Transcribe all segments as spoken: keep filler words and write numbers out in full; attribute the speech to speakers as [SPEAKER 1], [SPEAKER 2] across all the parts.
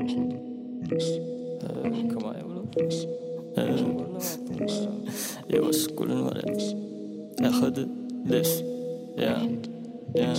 [SPEAKER 1] Come on, jag var skolan var det. Jag hade this. Yeah. Yeah.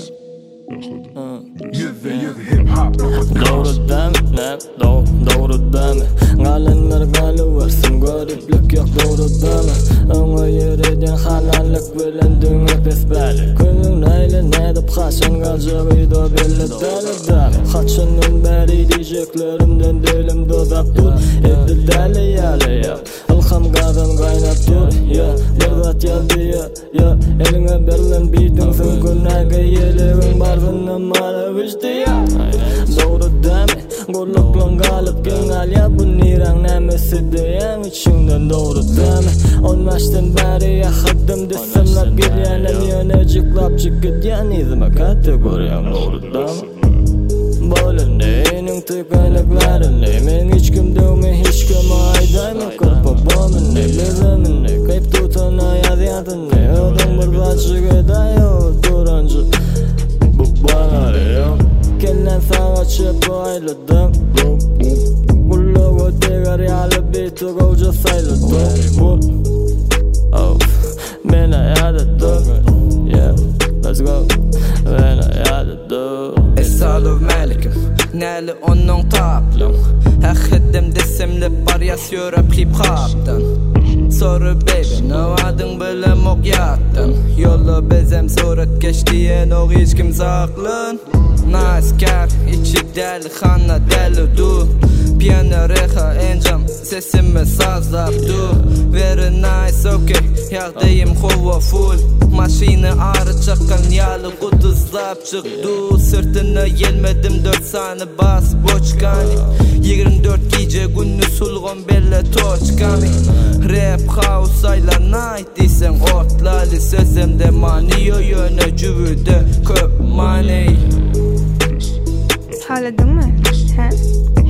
[SPEAKER 1] Doğru deme, doğru, doğru deme. Galenler galı varsın, gariplik yok doğru deme. Ona yereden halallık bilen dünya besbelli. Köyün neyle ne de kaçan galcığı da belli deli deme. Kaçının beri diyeceklerimden dilim dozak dur. Edil deli yali ya, alham gazan kaynat dur. Ya, bir zat yazdı ya, ya. Eline berilen biydin sen günage yeleğin barzının mara vişti ya. Doğru deme, gorluklan galıp genel ya. Bu nirang nemesi diyen içinden doğru deme. On maçtan beri yakıdım desemlap gidyenem yöneciklap çıkıt yan izime kategoriyam doğru deme. Böyle neyinin tıkanıklarını men hiç kim dövme hiç kim aydayım kapı bomun ne bezemin ne kayıp tutan hayatın ne adam bir başık edayo durancı bu bana ya kellen sağa çıp ayladım kulluğu tegar yalı bitu goca sayladım oh ben hayatadım yeah let's go ben hayatadım
[SPEAKER 2] Salov melikim, näli onun taplım. Häkhidim desemle bariyas yöröp hip-hop'dan. Soru baby, no adın bilem ok yattın. Yolu bezem surat geçtiyen o hiç kim saklın. Nice car, içi deli xanna deli du. Piyano reha encam, sesimi sazlap du. Very nice, okay, yağdayım hova full. Maşini ağrı çakan yalı kuduzlap çıktı. Sırtına gelmedim dört sani bas boçkani. Yigirmi dört gece günü sulgon belle toçkani. Rap house ayla night disen ortlali. Sözümde maniyo yöne cüvüde köp money.
[SPEAKER 3] Ağladın mı? He?